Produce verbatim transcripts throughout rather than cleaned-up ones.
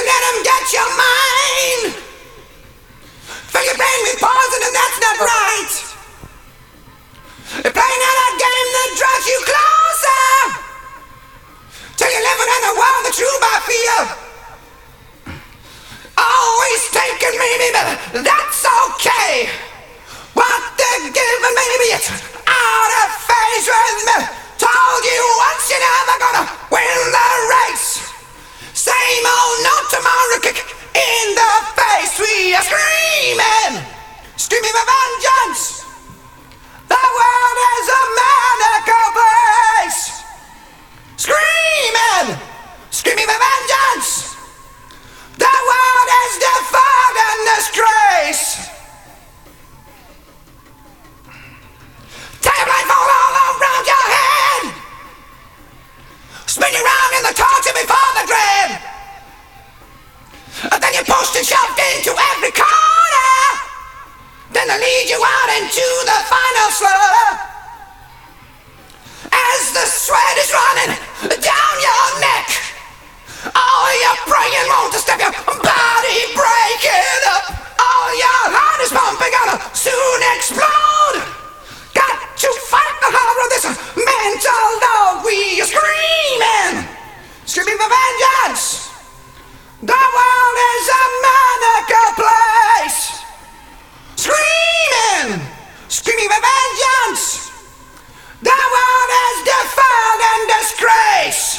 let them get your mind. Fill your brain with poison and that's not right. They're playing out a game that draws you closer till you're living in a world that's ruled by fear. Always taking maybe, but that's okay. What they're giving, maybe it's out of phase with me. Told you once you're never gonna win the race. Same old no tomorrow kick in the face. We are screaming, screaming for vengeance. The world is a maniacal place. Screaming, screaming for vengeance. The world is defiled and disgrace. Take a blindfold all around your head. Spin you round in the torture before the dread. And then you're pushed and shoved into every corner. Then they lead you out into the final slaughter. As the sweat is running down your neck. All your praying won't to step your body breaking up. All your heart is pumping, gonna soon explode. Got to fight the horror of this mental load. We are screaming, screaming for vengeance. The world is a maniacal place. Screaming, screaming for vengeance. The world is defiled and disgrace.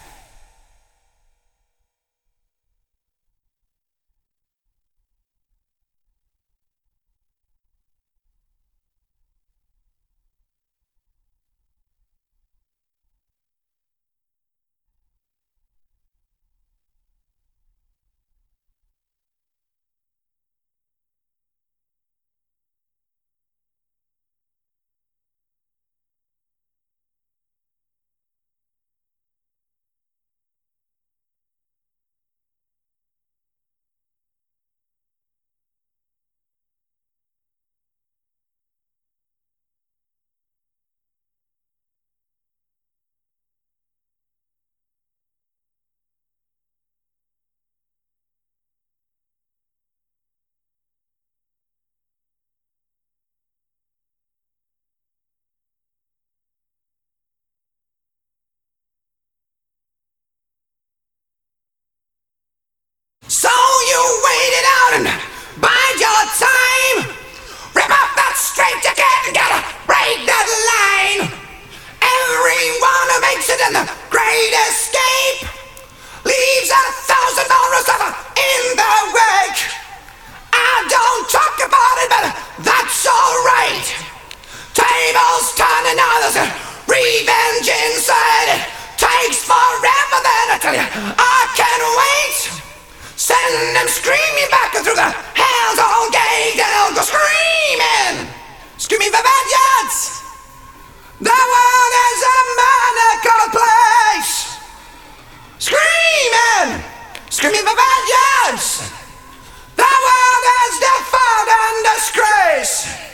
So you waited out and bide your time. Rip off that straight jacket and gotta break that line. Everyone who makes it in the great escape leaves a thousand dollars in the wake. I don't talk about it, but that's alright. Tables turning, others revenge inside. It takes forever, then I tell you, I can't wait. Send them screaming back through the hell's own gate, and they'll go screaming, screaming for vengeance. The world is a maniacal place. Screaming, screaming for vengeance. The world is defiled and disgrace.